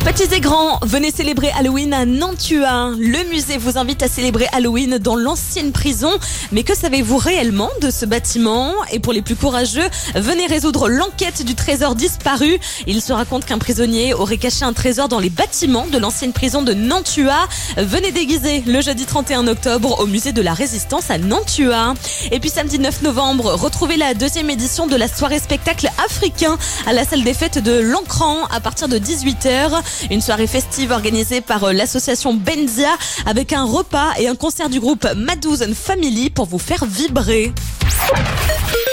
Petits et grands, venez célébrer Halloween à Nantua. Le musée vous invite à célébrer Halloween dans l'ancienne prison. Mais que savez-vous réellement de ce bâtiment? Et pour les plus courageux, venez résoudre l'enquête du trésor disparu. Il se raconte qu'un prisonnier aurait caché un trésor dans les bâtiments de l'ancienne prison de Nantua. Venez déguiser le jeudi 31 octobre au musée de la Résistance à Nantua. Et puis samedi 9 novembre, retrouvez la deuxième édition de la soirée spectacle africain à la salle des fêtes de l'Ancran à partir de 18h. Une soirée festive organisée par l'association Benzia avec un repas et un concert du groupe Madouz and Family pour vous faire vibrer.